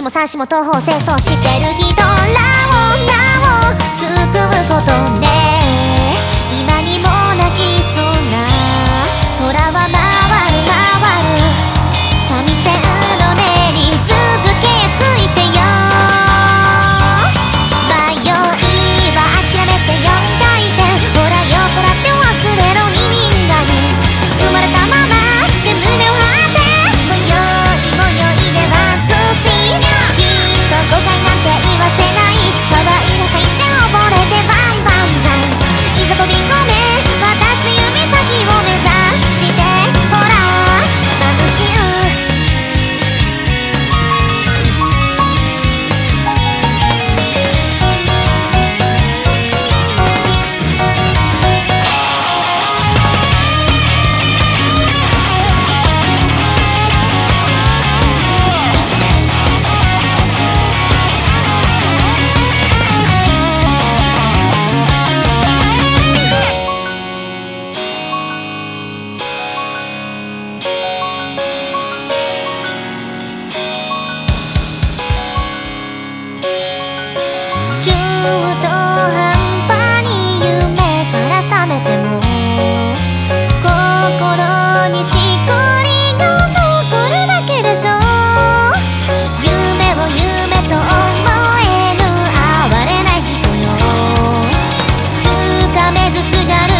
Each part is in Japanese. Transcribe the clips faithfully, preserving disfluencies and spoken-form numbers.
も三子も東方清掃してる人らをなを救うことで今にも泣きそうな空は回る回る三味線の音に続けついてよ迷いは諦めてよんかい転ほら酔っ払って忘れろにみんなに生まれたままで胸を張ってもよいもよいでワンツースリーきっと誤解なんて言わせない騒いなさいって溺れてバンバンザンいざ飛び込め私の指先を目指してほら眩しい中途半端に夢から覚めても心にしこりが残るだけでしょ夢を夢と思えぬ哀れない人よつかめずすがるのが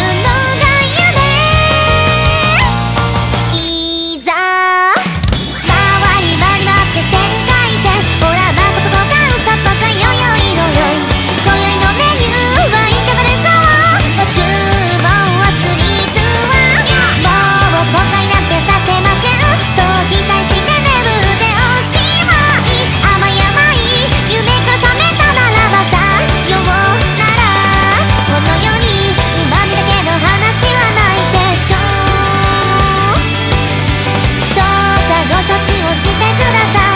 夢いざ回り回り回って旋回転ほらまこととか嘘とかよよいのよい今宵のメニューはいかがでしょうご注文はスリーツーワンもう後悔なんてさせませんそう期待して眠っておしまい甘い甘い夢から覚めたならばさようならこの世に旨味だけの話はないでしょうどうかご承知をしてください